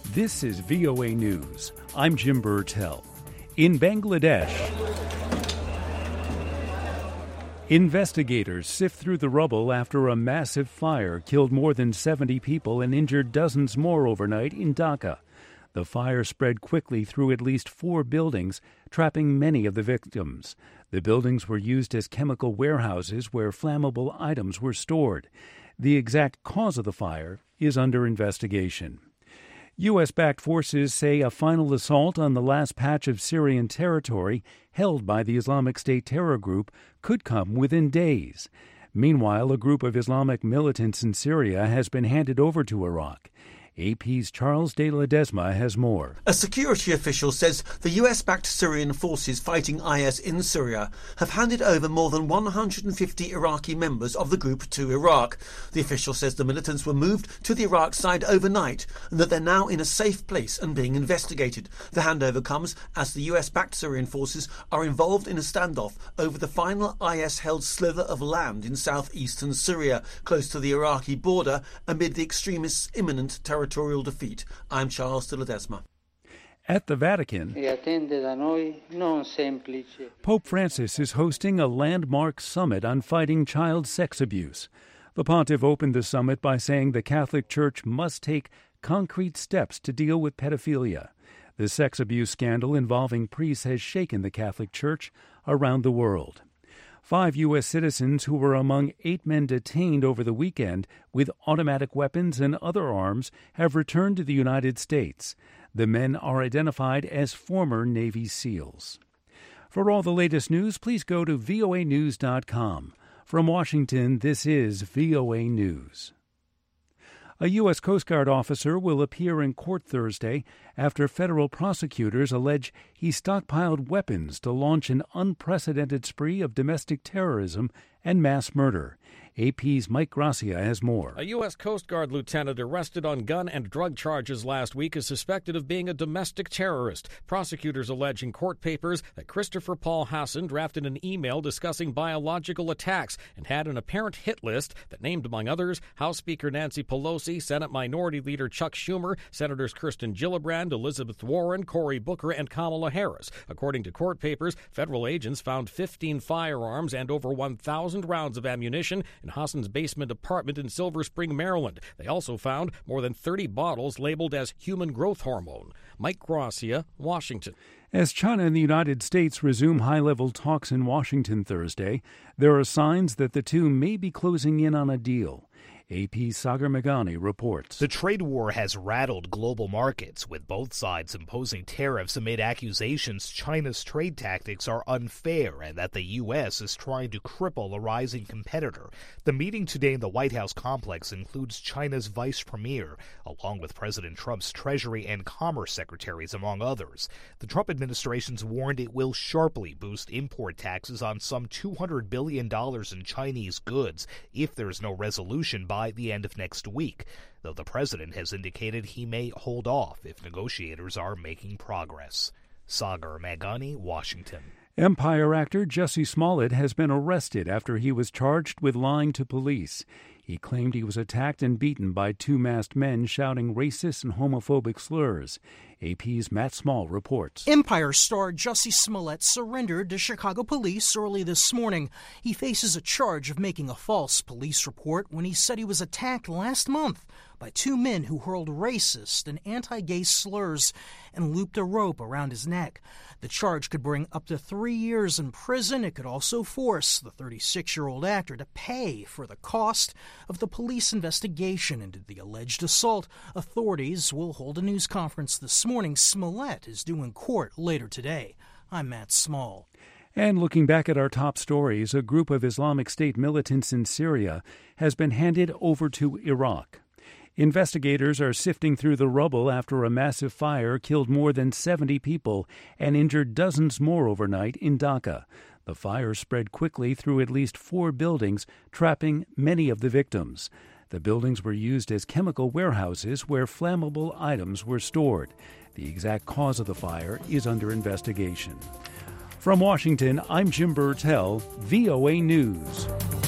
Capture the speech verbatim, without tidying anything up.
This is V O A News. I'm Jim Burtell. In Bangladesh, investigators sift through the rubble after a massive fire killed more than seventy people and injured dozens more overnight in Dhaka. The fire spread quickly through at least four buildings, trapping many of the victims. The buildings were used as chemical warehouses where flammable items were stored. The exact cause of the fire is under investigation. U S-backed forces say a final assault on the last patch of Syrian territory held by the Islamic State terror group could come within days. Meanwhile, a group of Islamic militants in Syria has been handed over to Iraq. A P's Charles de Ledesma has more. A security official says the U S-backed Syrian forces fighting I S in Syria have handed over more than one hundred fifty Iraqi members of the group to Iraq. The official says the militants were moved to the Iraq side overnight and that they're now in a safe place and being investigated. The handover comes as the U S-backed Syrian forces are involved in a standoff over the final I S-held slither of land in southeastern Syria, close to the Iraqi border, amid the extremists' imminent territorial defeat. I'm Charles de Ledesma. At the Vatican, Pope Francis is hosting a landmark summit on fighting child sex abuse. The pontiff opened the summit by saying the Catholic Church must take concrete steps to deal with pedophilia. The sex abuse scandal involving priests has shaken the Catholic Church around the world. Five U S citizens who were among eight men detained over the weekend with automatic weapons and other arms have returned to the United States. The men are identified as former Navy SEALs. For all the latest news, please go to V O A news dot com. From Washington, this is V O A News. A U S Coast Guard officer will appear in court Thursday after federal prosecutors allege he stockpiled weapons to launch an unprecedented spree of domestic terrorism and mass murder. A P's Mike Gracia has more. A U S Coast Guard lieutenant arrested on gun and drug charges last week is suspected of being a domestic terrorist. Prosecutors allege in court papers that Christopher Paul Hassan drafted an email discussing biological attacks and had an apparent hit list that named, among others, House Speaker Nancy Pelosi, Senate Minority Leader Chuck Schumer, Senators Kirsten Gillibrand, Elizabeth Warren, Cory Booker, and Kamala Harris. According to court papers, federal agents found fifteen firearms and over one thousand rounds of ammunition in Hassan's basement apartment in Silver Spring, Maryland. They also found more than thirty bottles labeled as human growth hormone. Mike Gracia, Washington. As China and the United States resume high-level talks in Washington Thursday, there are signs that the two may be closing in on a deal. A P's Sagar Meghani reports. The trade war has rattled global markets, with both sides imposing tariffs amid accusations China's trade tactics are unfair and that the U S is trying to cripple a rising competitor. The meeting today in the White House complex includes China's vice premier, along with President Trump's Treasury and Commerce secretaries, among others. The Trump administration's warned it will sharply boost import taxes on some two hundred billion dollars in Chinese goods if there's no resolution by By the end of next week, though the president has indicated he may hold off if negotiators are making progress. Sagar Meghani, Washington. Empire actor Jussie Smollett has been arrested after he was charged with lying to police. He claimed he was attacked and beaten by two masked men shouting racist and homophobic slurs. A P's Matt Small reports. Empire star Jussie Smollett surrendered to Chicago police early this morning. He faces a charge of making a false police report when he said he was attacked last month by two men who hurled racist and anti-gay slurs and looped a rope around his neck. The charge could bring up to three years in prison. It could also force the thirty-six-year-old actor to pay for the cost of the police investigation into the alleged assault. Authorities will hold a news conference this morning. Smollett is due in court later today. I'm Matt Small. And looking back at our top stories, a group of Islamic State militants in Syria has been handed over to Iraq. Investigators are sifting through the rubble after a massive fire killed more than seventy people and injured dozens more overnight in Dhaka. The fire spread quickly through at least four buildings, trapping many of the victims. The buildings were used as chemical warehouses where flammable items were stored. The exact cause of the fire is under investigation. From Washington, I'm Jim Burtell, V O A News.